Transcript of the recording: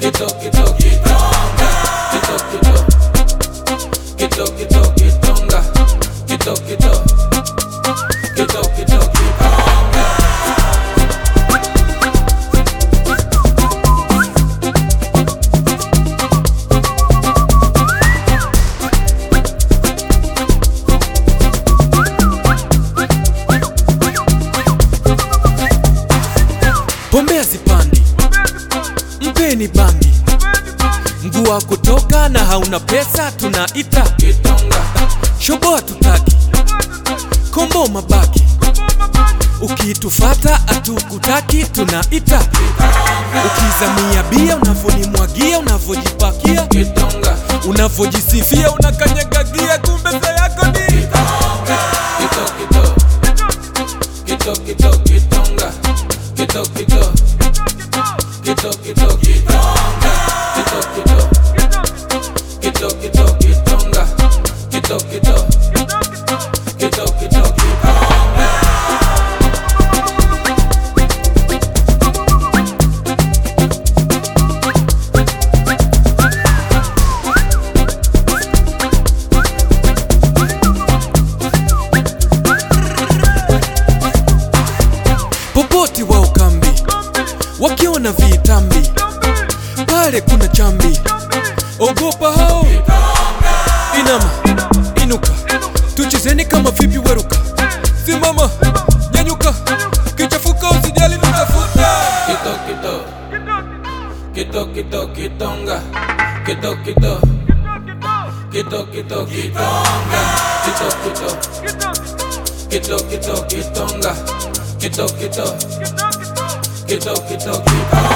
Kito kito kitonga, kito kito, kito kito kitonga, kito kito, kito kito kitonga. Pombe hazipandi, mpeni bangi. Mguu wa kutoka na hauna pesa tunaita kitonga. Shobo hatutaki, kombo mabaki. Ukitufata hatukutaki tunaita kitonga. Ukizamia bia unavonimwagia, unavojipakia kitonga. Unavojisifia unakanyagagia, kumbe sa yako ni kitonga. Kito kito, kito kito kitonga, kito kito, kito kito kitonga, kito kito, kito kito kitonga, kito kito, kito kito kitonga. Popoti wa ukambi wakiona vitambi, pale kuna chambi, ogopa hao. Inama, inuka, tuchezeni kama vipi weruka. Simama, nyanyuka, kichafuka usijali nitafuta. Kito kito, kito kito kitonga, kito kito, kito kito kitonga, kito kito, kito kito kitonga, kito kito, kito kito kitonga.